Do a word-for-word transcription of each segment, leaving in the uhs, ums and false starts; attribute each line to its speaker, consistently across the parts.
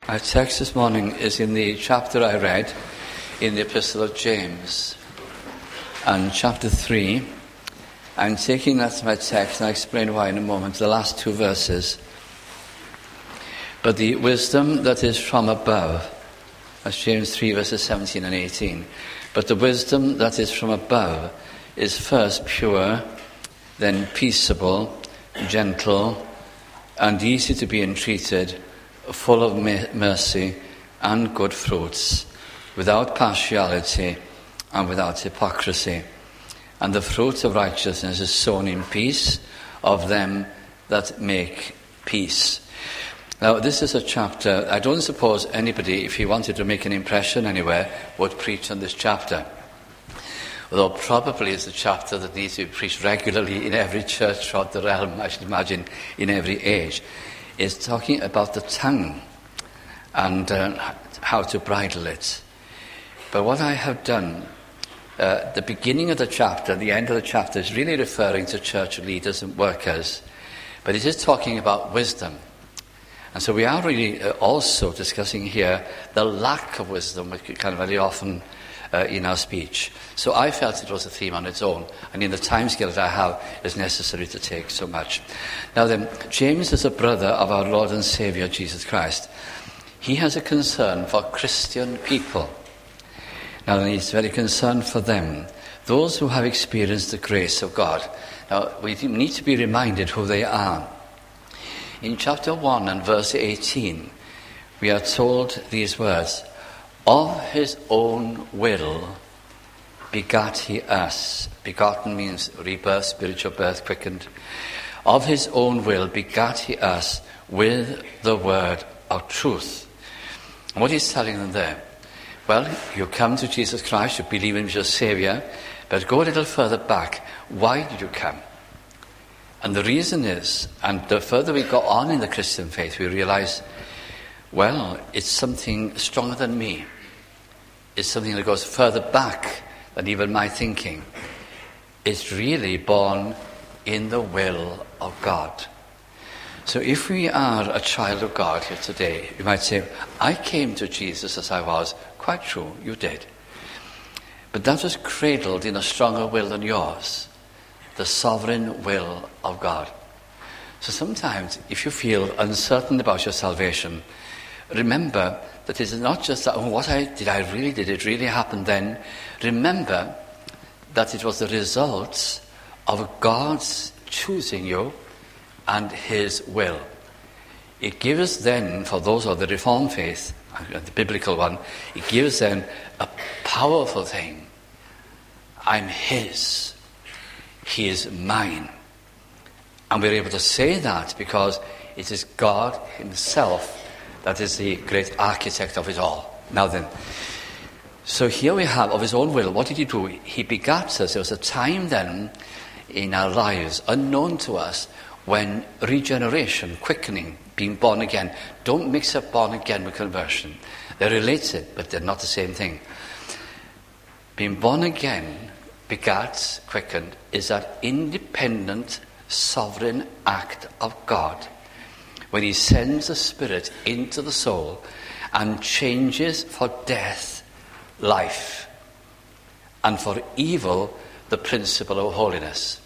Speaker 1: Our text this morning is in the chapter I read in the Epistle of James, and chapter three. I'm taking that as my text, and I'll explain why in a moment, the last two verses. But the wisdom that is from above, that's James three, verses seventeen and eighteen. But the wisdom that is from above is first pure, then peaceable, gentle, and easy to be entreated, full of mercy and good fruits, without partiality and without hypocrisy. And the fruit of righteousness is sown in peace of them that make peace. Now, this is a chapter, I don't suppose anybody, if he wanted to make an impression anywhere, would preach on this chapter. Although probably it's a chapter that needs to be preached regularly in every church throughout the realm, I should imagine, in every age. It's talking about the tongue and uh, how to bridle it. But what I have done, uh, the beginning of the chapter, the end of the chapter, is really referring to church leaders and workers. But it is talking about wisdom. And so we are really uh, also discussing here the lack of wisdom, which we kind of very often uh, in our speech. So I felt it was a theme on its own, and in the timescale that I have, it's necessary to take so much. Now then, James is a brother of our Lord and Saviour, Jesus Christ. He has a concern for Christian people. Now then, he's very concerned for them, those who have experienced the grace of God. Now, we need to be reminded who they are. In chapter one and verse eighteen, we are told these words, "Of his own will begat he us." Begotten means rebirth, spiritual birth, quickened. "Of his own will begat he us with the word of truth." And what he's telling them there? Well, you come to Jesus Christ, you believe in him as your Saviour, but go a little further back. Why did you come? And the reason is, and the further we go on in the Christian faith, we realize, well, it's something stronger than me. It's something that goes further back than even my thinking. It's really born in the will of God. So if we are a child of God here today, you might say, I came to Jesus as I was. Quite true, you did. But that was cradled in a stronger will than yours. The sovereign will of God. So sometimes, if you feel uncertain about your salvation, remember that it's not just that, oh, what I did, I really did, it really happened then. Remember that it was the result of God's choosing you and his will. It gives then, for those of the Reformed faith, the biblical one, it gives them a powerful thing. I'm his. He is mine. And we're able to say that because it is God himself that is the great architect of it all. Now then, so here we have of his own will. What did he do? He begat us. There was a time then in our lives, unknown to us, when regeneration, quickening, being born again. Don't mix up born again with conversion. They're related, but they're not the same thing. Being born again, begat, quickened, is that independent, sovereign act of God when he sends the Spirit into the soul and changes for death life, and for evil the principle of holiness.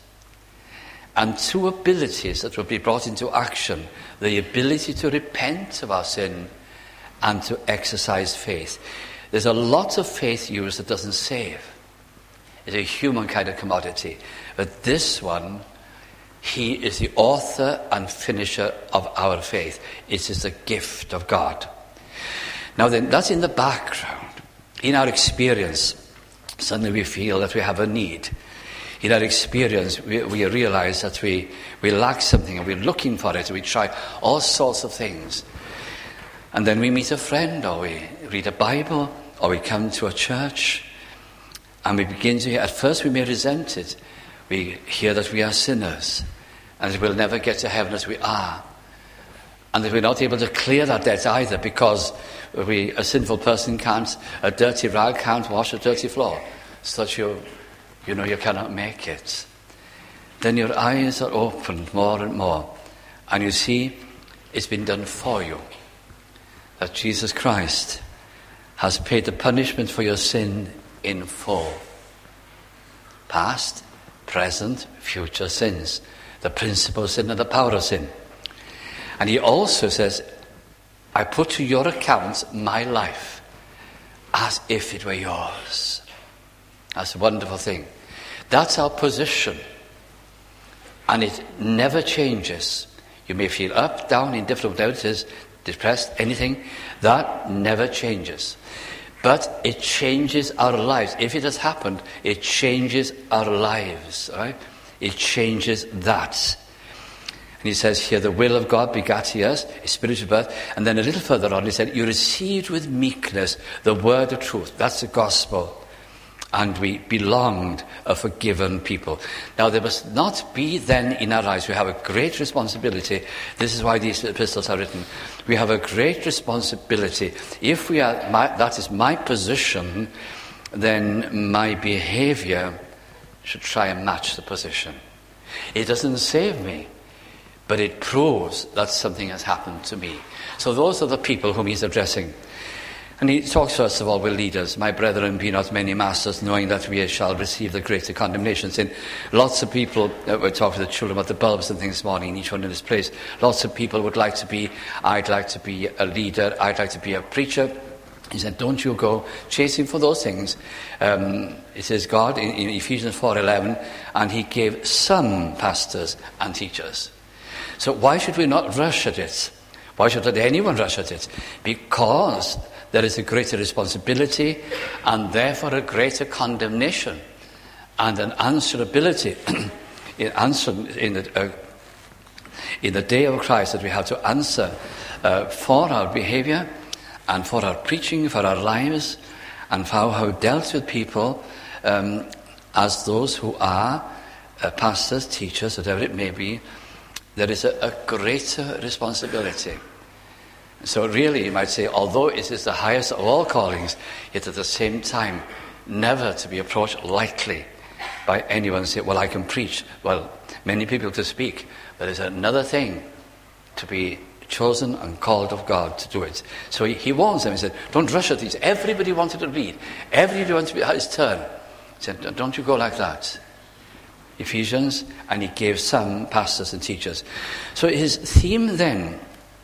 Speaker 1: And two abilities that will be brought into action: the ability to repent of our sin and to exercise faith. There's a lot of faith used that doesn't save. It's a human kind of commodity. But this one, he is the author and finisher of our faith. It is the gift of God. Now then, that's in the background. In our experience, suddenly we feel that we have a need. In our experience, we, we realize that we, we lack something and we're looking for it. We try all sorts of things. And then we meet a friend, or we read a Bible, or we come to a church, and we begin to hear, at first we may resent it. We hear that we are sinners, and that we'll never get to heaven as we are. And that we're not able to clear that debt either, because we, a sinful person can't, a dirty rag can't wash a dirty floor. So that you, you know you cannot make it. Then your eyes are opened more and more, and you see it's been done for you. that Jesus Christ has paid the punishment for your sin in full. Past, present, future sins. The principle of sin and the power of sin. And he also says, I put to your account my life as if it were yours. That's a wonderful thing. That's our position. And it never changes. You may feel up, down, indifferent, whatever it is, depressed, anything. That never changes. But it changes our lives. If it has happened, it changes our lives. Right? It changes that. And he says here, the will of God begat ye us, a spiritual birth. And then a little further on, he said, you received with meekness the word of truth. That's the gospel. And we belonged a forgiven people. Now, there must not be then in our lives, we have a great responsibility. This is why these epistles are written. We have a great responsibility. If we are, my, that is my position, then my behavior should try and match the position. It doesn't save me, but it proves that something has happened to me. So those are the people whom he's addressing. And he talks first of all with leaders. My brethren, be not many masters, knowing that we shall receive the greater condemnation. Sin. Lots of people, uh, we're talking to the children about the bulbs and things this morning, each one in his place. Lots of people would like to be, I'd like to be a leader, I'd like to be a preacher. He said, don't you go chasing for those things. Um, it says God in, in Ephesians four eleven, and he gave some pastors and teachers. So why should we not rush at it? Why should not anyone rush at it? Because there is a greater responsibility and therefore a greater condemnation and an answerability in, answer, in, the, uh, in the day of Christ, that we have to answer uh, for our behavior and for our preaching, for our lives, and for how we dealt with people um, as those who are uh, pastors, teachers, whatever it may be. There is a, a greater responsibility. So really, you might say, although it is the highest of all callings, yet at the same time, never to be approached lightly by anyone. Say, well, I can preach. Well, many people to speak. But there's another thing to be chosen and called of God to do it. So he, he warns them. He said, don't rush at these. Everybody wanted to read. Everybody wanted to be his turn. He said, don't you go like that. Ephesians, and he gave some pastors and teachers. So his theme then,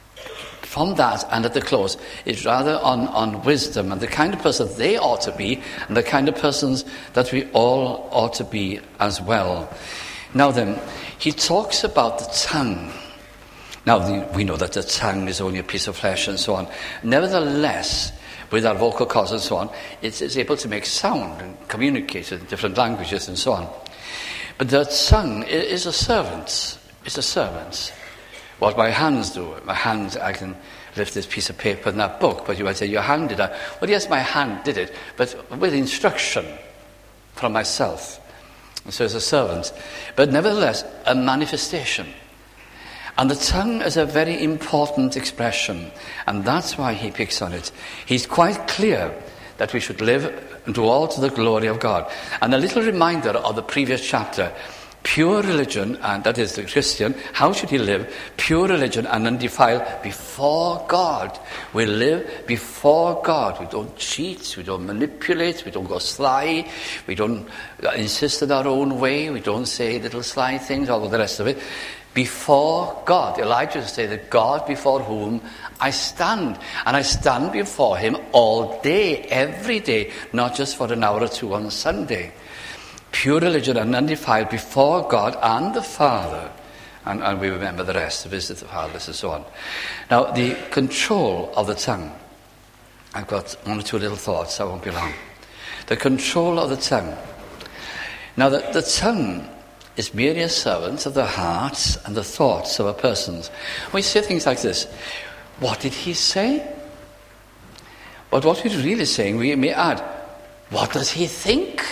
Speaker 1: from that and at the close, is rather on, on wisdom and the kind of person they ought to be and the kind of persons that we all ought to be as well. Now then, he talks about the tongue. Now, the, we know that the tongue is only a piece of flesh and so on. Nevertheless, with our vocal cords and so on, it is able to make sound and communicate in different languages and so on. But the tongue is a servant. It's a servant. What my hands do, my hands, I can lift this piece of paper in that book, but you might say, your hand did that. Well, yes, my hand did it, but with instruction from myself. And so it's a servant. But nevertheless, a manifestation. And the tongue is a very important expression, and that's why he picks on it. He's quite clear that we should live and do all to the glory of God. And a little reminder of the previous chapter. Pure religion, and that is the Christian, how should he live? Pure religion and undefiled before God. We live before God. We don't cheat, we don't manipulate, we don't go sly, we don't insist on our own way, we don't say little sly things, all of the rest of it. Before God. Elijah said that God before whom I stand. And I stand before him all day, every day, not just for an hour or two on Sunday. Pure religion and undefiled before God and the Father. And, and we remember the rest, visit the fathers and so on. Now, the control of the tongue. I've got one or two little thoughts, I won't be long. The control of the tongue. Now, the, the tongue is merely a servant of the hearts and the thoughts of a person. We say things like this. What did he say? But what we're really saying, we may add, what does he think?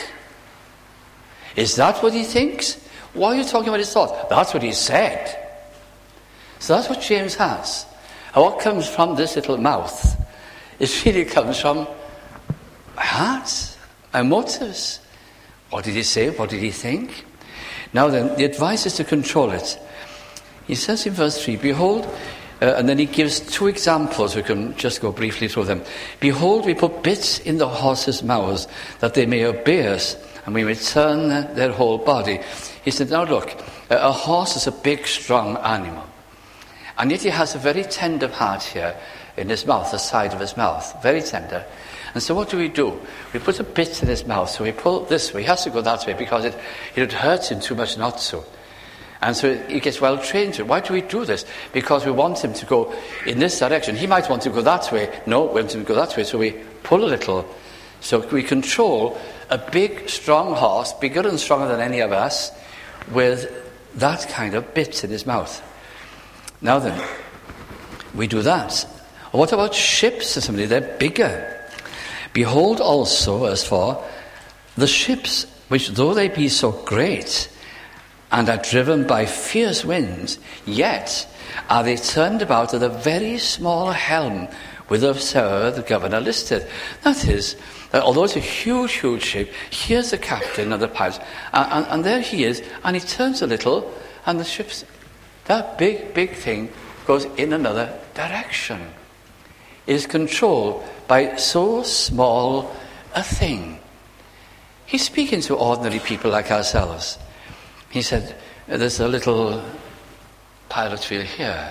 Speaker 1: Is that what he thinks? Why are you talking about his thoughts? That's what he said. So that's what James has. And what comes from this little mouth, it really comes from my heart, my motives. What did he say? What did he think? Now then, the advice is to control it. He says in verse three, behold, Uh, and then he gives two examples. We can just go briefly through them. Behold, we put bits in the horses' mouths that they may obey us, and we may turn their whole body. He said, now look, a horse is a big, strong animal. And yet he has a very tender part here in his mouth, the side of his mouth. Very tender. And so what do we do? We put a bit in his mouth, so we pull this way. He has to go that way because it, it would hurt him too much not to. And so he gets well trained to it. Why do we do this? Because we want him to go in this direction. He might want to go that way. No, we want him to go that way. So we pull a little. So we control a big, strong horse, bigger and stronger than any of us, with that kind of bit in his mouth. Now then, we do that. What about ships or somebody? They're bigger. Behold also, as for the ships, which though they be so great, and are driven by fierce winds, yet are they turned about at a very small helm, whithersoever the governor listeth. That is, that although it's a huge, huge ship, here's the captain of the pilot, and, and, and there he is, and he turns a little, and the ship's, that big, big thing goes in another direction. It is controlled by so small a thing. He's speaking to ordinary people like ourselves. He said, there's a little pilot wheel here,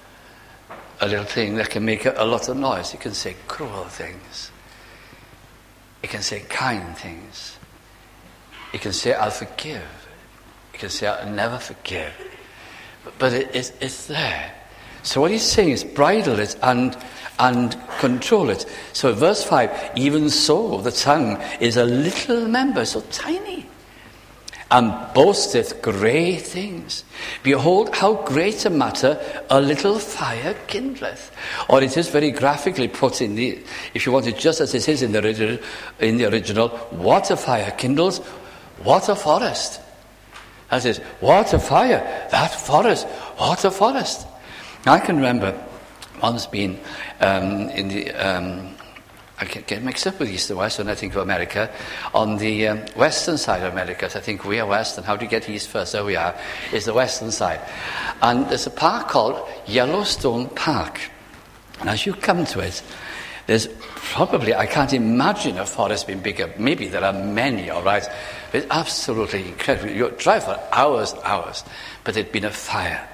Speaker 1: a little thing that can make a, a lot of noise. It can say cruel things. It can say kind things. It can say, I'll forgive. It can say, I'll never forgive. But, but it, it's, it's there. So what he's saying is bridle it and, and control it. So verse five, even so the tongue is a little member, so tiny, and boasteth great things. Behold, how great a matter a little fire kindleth. Or it is very graphically put in the, if you want it just as it is in the original, in the original, what a fire kindles, what a forest. That is, what a fire, that forest, what a forest. I can remember once being um, in the, um, I get mixed up with East and West when I think of America, on the um, western side of America. I think we are west, and how do you get east first? There we are, is the western side. And there's a park called Yellowstone Park. And as you come to it, there's probably, I can't imagine a forest being bigger. Maybe there are many, all right. But it's absolutely incredible. You drive for hours and hours, but there'd been a fire.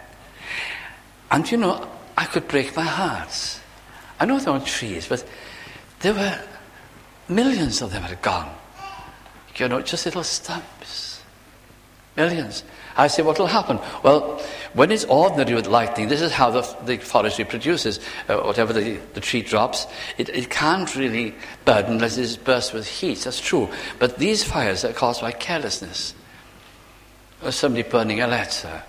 Speaker 1: And you know, I could break my heart. I know there were trees, but there were millions of them had gone. You know, just little stumps. Millions. I say, what will happen? Well, when it's ordinary with lightning, this is how the, the forest reproduces. Uh, whatever the, the tree drops, it, it can't really burn unless it is burst with heat. That's true. But these fires are caused by carelessness. Or somebody burning a letter,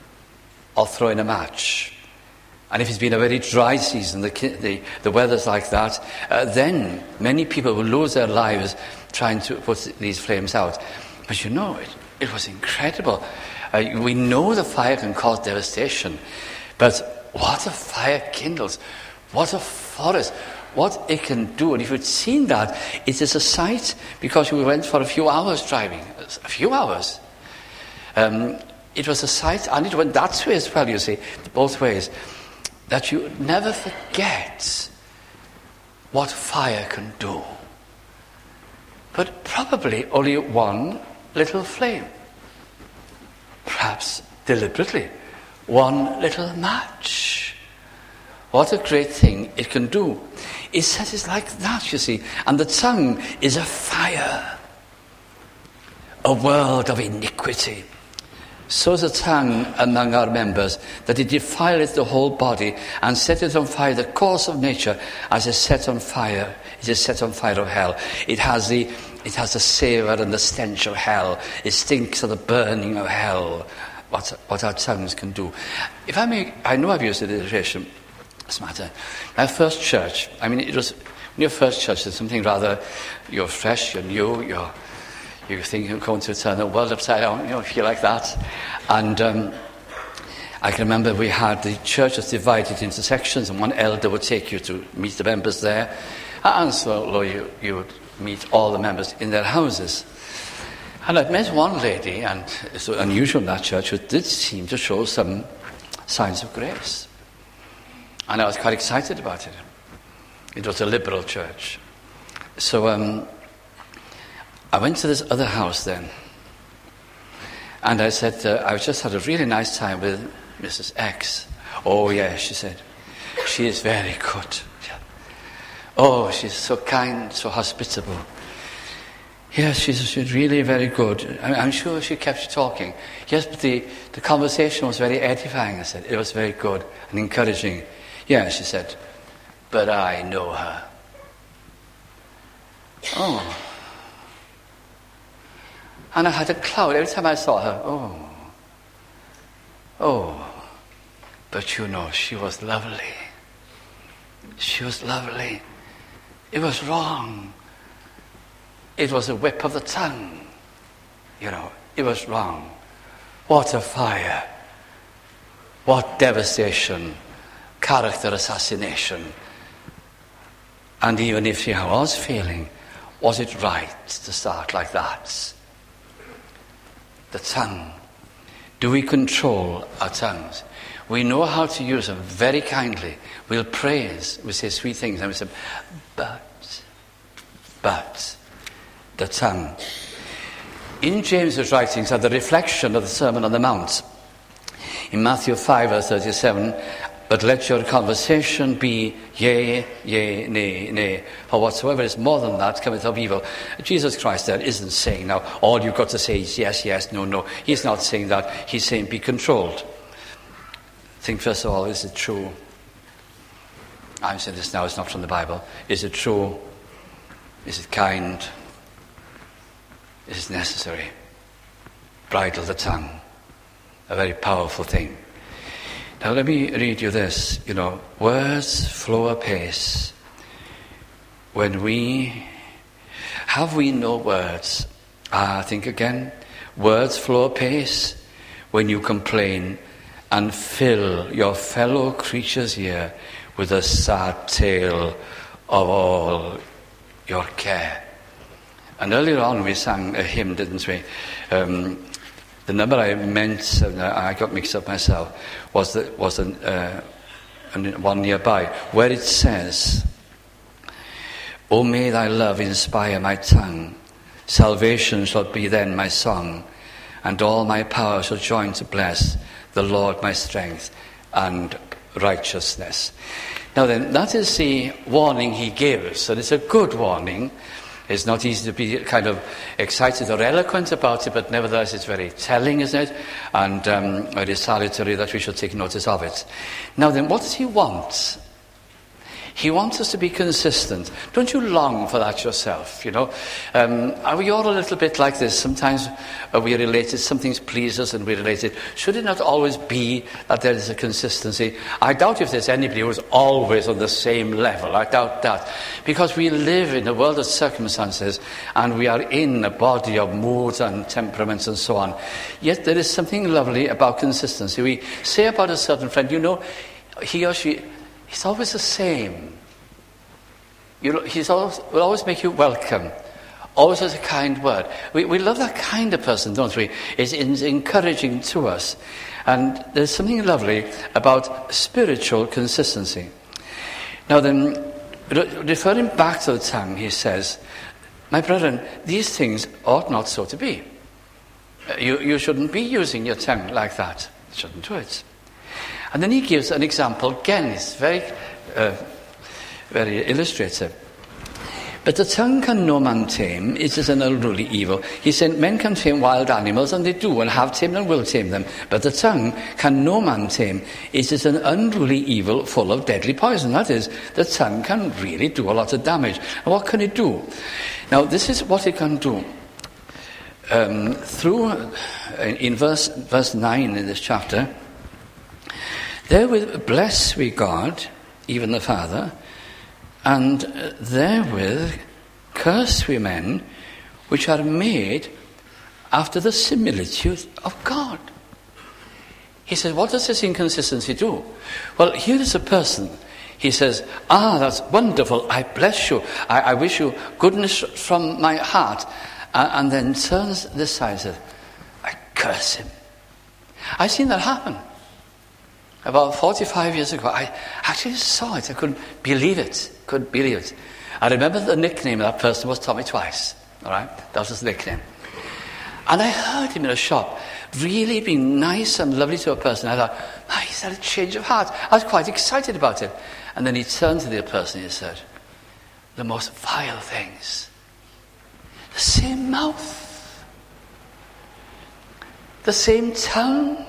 Speaker 1: or throwing a match. And if it's been a very dry season, the, the, the weather's like that, uh, then many people will lose their lives trying to put these flames out. But you know, it, it was incredible. Uh, we know the fire can cause devastation, but what a fire kindles, what a forest, what it can do. And if you'd seen that, it is a sight, because we went for a few hours driving, a few hours. Um, it was a sight, and it went that way as well, you see, both ways, that you never forget what fire can do. But probably only one little flame. Perhaps deliberately. One little match. What a great thing it can do. It says it's like that, you see. And the tongue is a fire. A world of iniquity. So is the tongue among our members, that it defileth the whole body, and setteth on fire the course of nature, as is set on fire, it is set on fire of hell. It has the it has the savour and the stench of hell. It stinks of the burning of hell. What what our tongues can do. If I may, I know I've used the illustration. Doesn't matter. My first church. I mean, it was when your first church is something rather. You're fresh. You're new. You're You think you're going to turn the world upside down, you know, if you like that. And um, I can remember we had the church was divided into sections, and one elder would take you to meet the members there. And so you, you would meet all the members in their houses. And I've met one lady, and it's unusual in that church, who did seem to show some signs of grace. And I was quite excited about it. It was a liberal church. So um, I went to this other house then. And I said, uh, I've just had a really nice time with Missus X. Oh, yeah, she said. She is very good. Oh, she's so kind, so hospitable. Yes, she's, she's really very good. I, I'm sure she kept talking. Yes, but the, the conversation was very edifying, I said. It was very good and encouraging. Yeah, she said, but I know her. Oh. And I had a cloud every time I saw her. Oh. Oh. But you know, she was lovely. She was lovely. It was wrong. It was a whip of the tongue. You know, it was wrong. What a fire. What devastation. Character assassination. And even if she was failing, was it right to start like that? The tongue. Do we control our tongues? We know how to use them very kindly. We'll praise, we say sweet things, and we say, but, but, the tongue. In James's writings are the reflection of the Sermon on the Mount. In Matthew five, verse thirty-seven, but let your conversation be yea, yea, nay, nay. For whatsoever is more than that cometh of evil. Jesus Christ there isn't saying now, all you've got to say is yes, yes, no, no. He's not saying that. He's saying be controlled. Think first of all, is it true? I'm saying this now, it's not from the Bible. Is it true? Is it kind? Is it necessary? Bridle the tongue. A very powerful thing. Now let me read you this. You know, words flow apace. When we, have we no words? Ah, think again. Words flow apace when you complain and fill your fellow creatures here with a sad tale of all your care. And earlier on we sang a hymn, didn't we? Um, the number I meant, and I got mixed up myself, was the, was an, uh, one nearby, where it says, O may thy love inspire my tongue, salvation shall be then my song, and all my power shall join to bless the Lord my strength and righteousness. Now then, that is the warning he gives, and it's a good warning. It's not easy to be kind of excited or eloquent about it, but nevertheless it's very telling, isn't it? And um, very salutary that we should take notice of it. Now then, what does he want? He wants us to be consistent. Don't you long for that yourself, you know? Um, are we all a little bit like this? Sometimes uh, we are related, some things please us and we're related. Should it not always be that there is a consistency? I doubt if there's anybody who is always on the same level. I doubt that. Because we live in a world of circumstances and we are in a body of moods and temperaments and so on. Yet there is something lovely about consistency. We say about a certain friend, you know, he or she, he's always the same. You know, he's always, will always make you welcome. Always has a kind word. We, we love that kind of person, don't we? It's, it's encouraging to us. And there's something lovely about spiritual consistency. Now then, re- referring back to the tongue, he says, my brethren, these things ought not so to be. You, you shouldn't be using your tongue like that. You shouldn't do it. And then he gives an example. Again, it's very, uh, very illustrative. But the tongue can no man tame. It is an unruly evil. He said, men can tame wild animals, and they do, and have tamed and will tame them. But the tongue can no man tame. It is an unruly evil full of deadly poison. That is, the tongue can really do a lot of damage. And what can it do? Now, this is what it can do. Um, through, uh, in verse, verse nine in this chapter, therewith bless we God, even the Father, and therewith curse we men, which are made after the similitude of God. He says, what does this inconsistency do? Well, here is a person. He says, ah, that's wonderful. I bless you. I, I wish you goodness from my heart. Uh, and then turns this side and says, I curse him. I've seen that happen. About forty-five years ago, I actually saw it. I couldn't believe it. Couldn't believe it. I remember the nickname of that person was Tommy Twice. All right? That was his nickname. And I heard him in a shop really being nice and lovely to a person. I thought, oh, he's had a change of heart. I was quite excited about it. And then he turned to the other person and he said, the most vile things. The same mouth. The same tongue.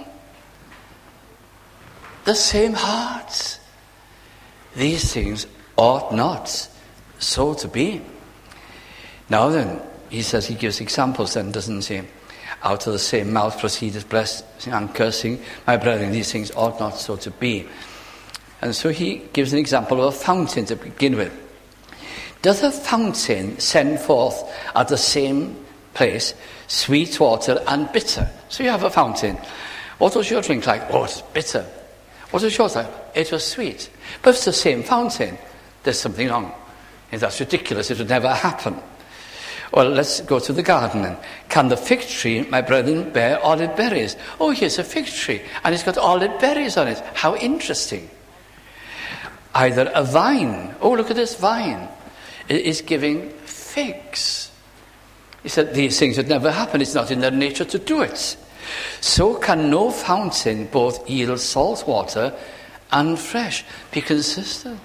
Speaker 1: The same heart. These things ought not so to be. Now then, he says, he gives examples then, doesn't he? Out of the same mouth proceedeth blessing and cursing. My brethren, these things ought not so to be. And so he gives an example of a fountain to begin with. Does a fountain send forth at the same place sweet water and bitter? So you have a fountain. What was your drink like? Oh, it's bitter. What was yours like? It was sweet. But if it's the same fountain, there's something wrong. And that's ridiculous. It would never happen. Well, let's go to the garden then. Can the fig tree, my brethren, bear olive berries? Oh, here's a fig tree, and it's got olive berries on it. How interesting. Either a vine. Oh, look at this vine. It is giving figs. He said these things would never happen. It's not in their nature to do it. So can no fountain both yield salt water and fresh. Be consistent.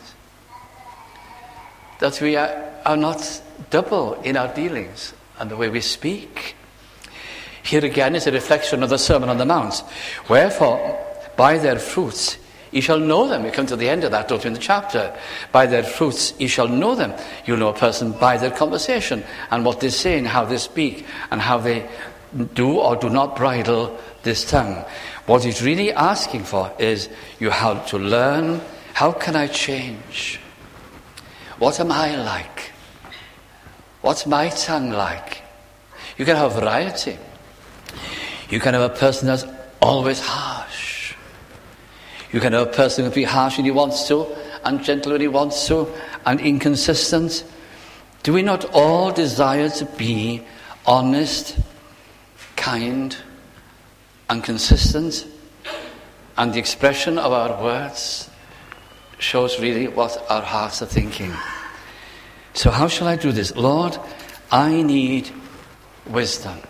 Speaker 1: That we are, are not double in our dealings and the way we speak. Here again is a reflection of the Sermon on the Mount. Wherefore, by their fruits ye shall know them. We come to the end of that, don't we, in the chapter. By their fruits ye shall know them. You'll know a person by their conversation and what they say and how they speak and how they do or do not bridle this tongue. What he's really asking for is you have to learn, how can I change? What am I like? What's my tongue like? You can have variety. You can have a person that's always harsh. You can have a person who can be harsh when he wants to, and gentle when he wants to, and inconsistent. Do we not all desire to be honest, kind, and consistent? And the expression of our words shows really what our hearts are thinking. So how shall I do this? Lord, I need wisdom.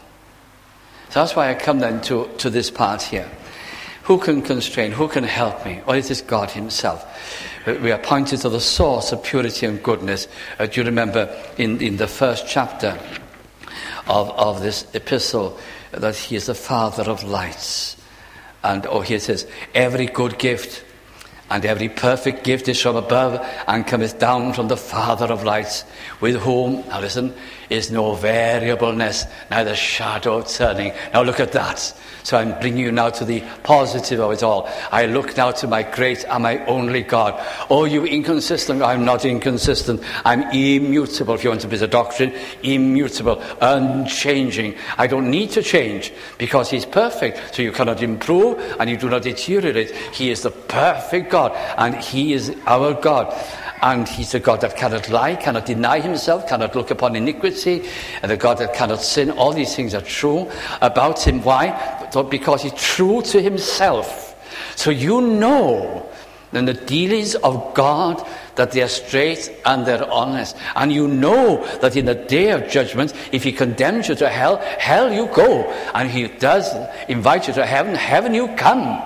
Speaker 1: So that's why I come then to, to this part here. Who can constrain? Who can help me? Well, it is God himself. We are pointed to the source of purity and goodness. Uh, do you remember in, in the first chapter of, of this epistle that he is the Father of lights? And oh, here it says, every good gift and every perfect gift is from above and cometh down from the Father of lights, with whom, now listen, is no variableness, neither shadow of turning. Now look at that. So I'm bringing you now to the positive of it all. I look now to my great and my only God. Oh, you inconsistent. I'm not inconsistent. I'm immutable, if you want to be the doctrine. Immutable, unchanging. I don't need to change because he's perfect. So you cannot improve and you do not deteriorate. He is the perfect God and he is our God. And he's a God that cannot lie, cannot deny himself, cannot look upon iniquity, and a God that cannot sin. All these things are true about him. Why? Because he's true to himself. So you know in the dealings of God that they are straight and they're honest. And you know that in the day of judgment, if he condemns you to hell, hell you go. And he does invite you to heaven, heaven you come.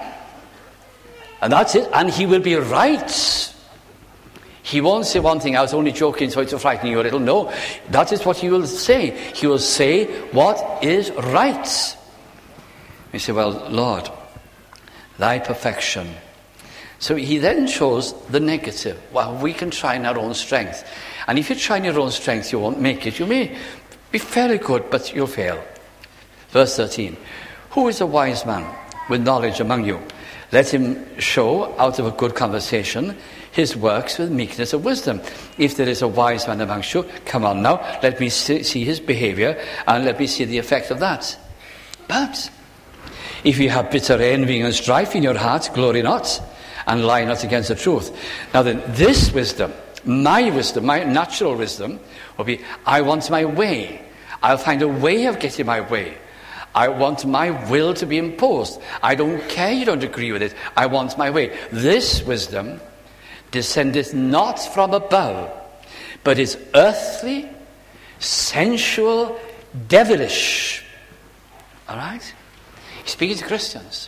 Speaker 1: And that's it. And he will be right. He won't say one thing, I was only joking so to frighten you a little. No, that is what he will say. He will say what is right. You say, well, Lord, thy perfection. So he then shows the negative. Well, we can try in our own strength. And if you try in your own strength, you won't make it. You may be fairly good, but you'll fail. Verse thirteen. Who is a wise man with knowledge among you? Let him show out of a good conversation his works with meekness of wisdom. If there is a wise man amongst you, come on now, let me see his behavior and let me see the effect of that. But if you have bitter envying and strife in your heart, glory not and lie not against the truth. Now then, this wisdom, my wisdom, my natural wisdom, will be, I want my way. I'll find a way of getting my way. I want my will to be imposed. I don't care you don't agree with it. I want my way. This wisdom descendeth not from above, but is earthly, sensual, devilish. All right? He's speaking to Christians.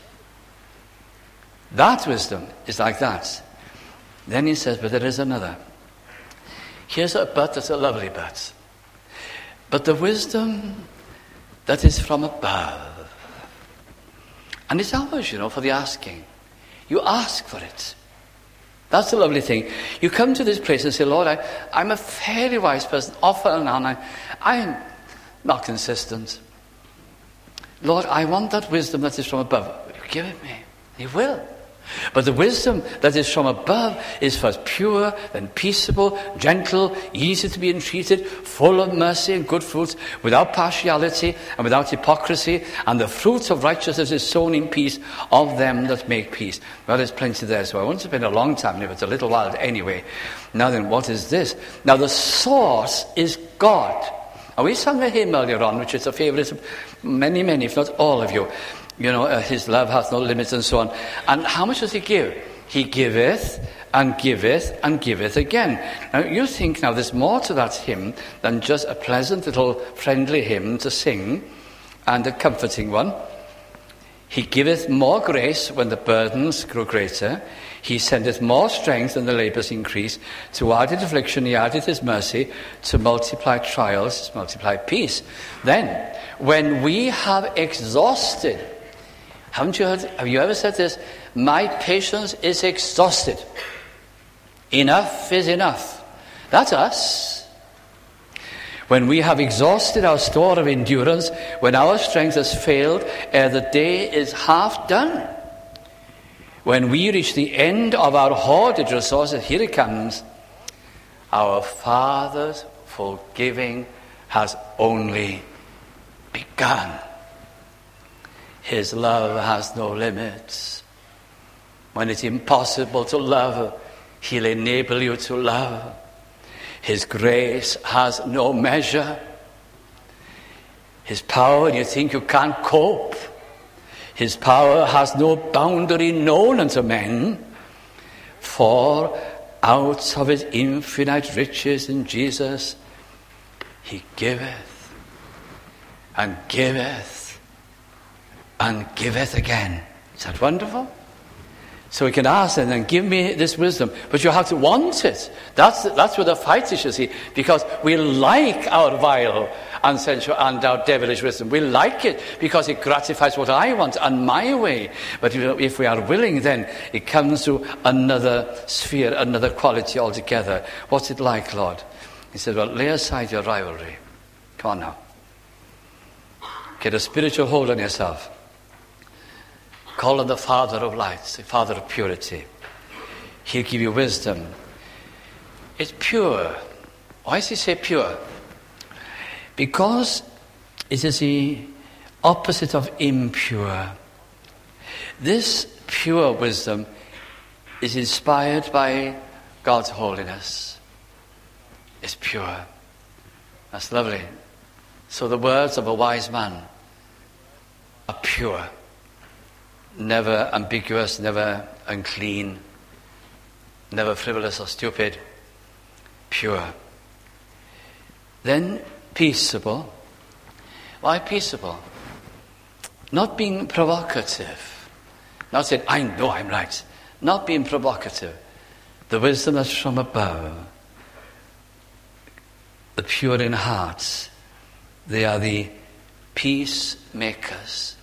Speaker 1: That wisdom is like that. Then he says, but there is another. Here's a but that's a lovely but. But the wisdom that is from above. And it's ours, you know, for the asking. You ask for it. That's the lovely thing. You come to this place and say, Lord, I, I'm a fairly wise person. Often and on, I, I am not consistent. Lord, I want that wisdom that is from above. Give it me. He will. But the wisdom that is from above is first pure, then peaceable, gentle, easy to be entreated, full of mercy and good fruits, without partiality and without hypocrisy, and the fruits of righteousness is sown in peace of them that make peace. Well, there's plenty there, so I won't spend a long time here, but it's a little while anyway. Now then, what is this? Now the source is God. And we sang a hymn earlier on, which is a favourite of many, many, if not all of you. You know, uh, his love hath no limits and so on. And how much does he give? He giveth and giveth and giveth again. Now you think now there's more to that hymn than just a pleasant little friendly hymn to sing and a comforting one. He giveth more grace when the burdens grow greater. He sendeth more strength when the labours increase. To added affliction he addeth his mercy. To multiply trials, multiply peace. Then, when we have exhausted, haven't you heard, have you ever said this? My patience is exhausted. Enough is enough. That's us. When we have exhausted our store of endurance, when our strength has failed, ere the day is half done. When we reach the end of our hoarded resources, here it comes. Our Father's forgiving has only begun. His love has no limits. When it's impossible to love, he'll enable you to love. His grace has no measure. His power, and you think you can't cope. His power has no boundary known unto men. For out of his infinite riches in Jesus, he giveth and giveth and giveth again. Is that wonderful? So we can ask and then give me this wisdom. But you have to want it. That's, that's where the fight is, you see. Because we like our vile and sensual and our devilish wisdom. We like it because it gratifies what I want and my way. But if we are willing, then it comes to another sphere, another quality altogether. What's it like, Lord? He said, well, lay aside your rivalry. Come on now. Get a spiritual hold on yourself. Call on the Father of lights, the Father of purity. He'll give you wisdom. It's pure. Why does he say pure? Because it is the opposite of impure. This pure wisdom is inspired by God's holiness. It's pure. That's lovely. So the words of a wise man are pure. Never ambiguous, never unclean, never frivolous or stupid, pure. Then peaceable. Why peaceable? Not being provocative. Not saying, I know I'm right. Not being provocative. The wisdom that's from above. The pure in heart. They are the peacemakers.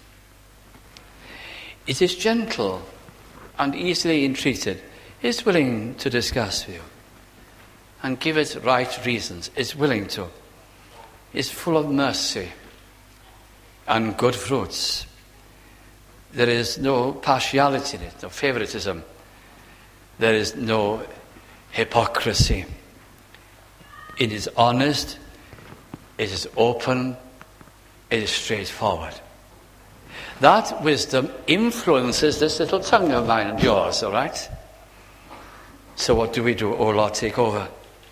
Speaker 1: It is gentle and easily entreated. It's willing to discuss with you and give it right reasons. It's willing to. It's full of mercy and good fruits. There is no partiality in it, no favoritism. There is no hypocrisy. It is honest. It is open. It is straightforward. That wisdom influences this little tongue of mine and yours, all right? So what do we do? Oh, Lord, take over.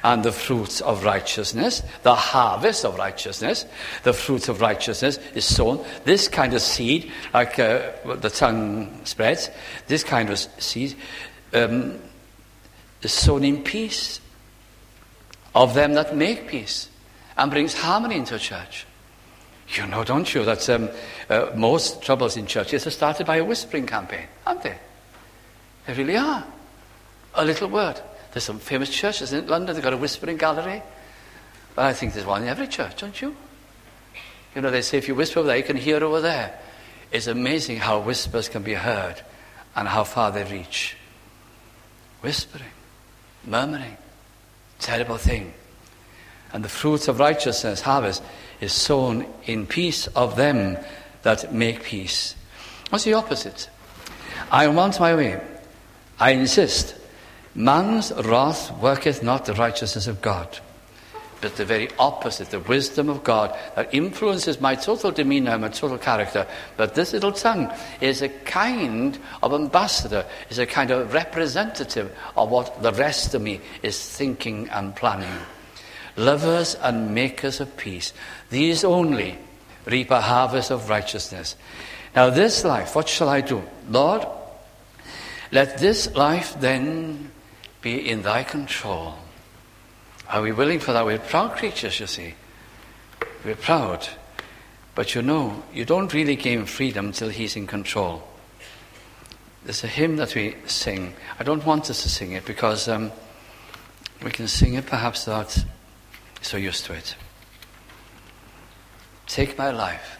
Speaker 1: and the fruits of righteousness, the harvest of righteousness, the fruits of righteousness is sown. This kind of seed, like uh, the tongue spreads, this kind of seed um, is sown in peace of them that make peace and brings harmony into a church. You know, don't you, that um, uh, most troubles in churches are started by a whispering campaign, aren't they? They really are. A little word. There's some famous churches in London, they've got a whispering gallery. But I think there's one in every church, don't you? You know, they say if you whisper over there, you can hear over there. It's amazing how whispers can be heard and how far they reach. Whispering, murmuring, terrible thing. And the fruits of righteousness, harvest, is sown in peace of them that make peace. What's the opposite? I want my way. I insist. Man's wrath worketh not the righteousness of God. But the very opposite, the wisdom of God that influences my total demeanor, my total character. But this little tongue is a kind of ambassador, is a kind of representative of what the rest of me is thinking and planning. Lovers and makers of peace, these only reap a harvest of righteousness. Now this life, what shall I do? Lord, let this life then be in thy control. Are we willing for that? We're proud creatures, you see. We're proud. But you know, you don't really gain freedom till he's in control. There's a hymn that we sing. I don't want us to sing it because um, we can sing it perhaps without so used to it. Take my life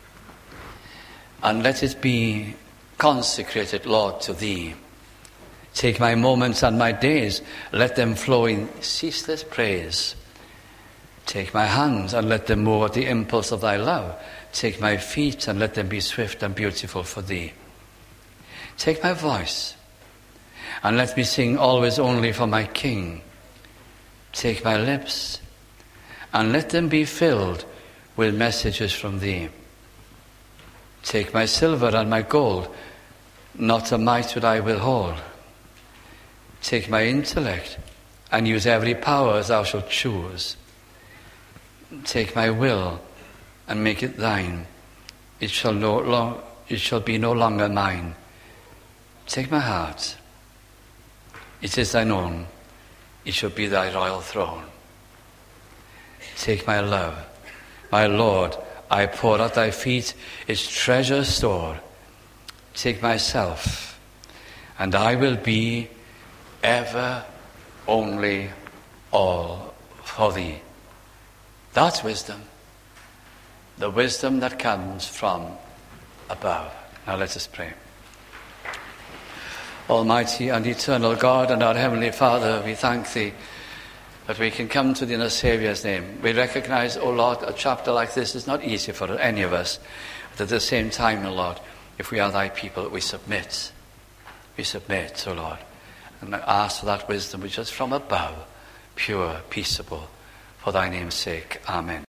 Speaker 1: and let it be consecrated, Lord, to thee. Take my moments and my days, let them flow in ceaseless praise. Take my hands and let them move at the impulse of thy love. Take my feet and let them be swift and beautiful for thee. Take my voice and let me sing always only for my King. Take my lips and let them be filled with messages from thee. Take my silver and my gold, not a mite would I withhold. Take my intellect and use every power as thou shalt choose. Take my will and make it thine. It shall no long, it shall be no longer mine. Take my heart. It is thine own. It shall be thy royal throne. Take my love, my Lord, I pour at thy feet its treasure store. Take myself, and I will be ever, only, all for thee. That's wisdom. The wisdom that comes from above. Now let us pray. Almighty and eternal God and our Heavenly Father, we thank thee that we can come to thee in a Saviour's name. We recognize, O Lord, a chapter like this is not easy for any of us. But at the same time, O Lord, if we are thy people, we submit. We submit, O Lord, and ask for that wisdom which is from above, pure, peaceable, for thy name's sake. Amen.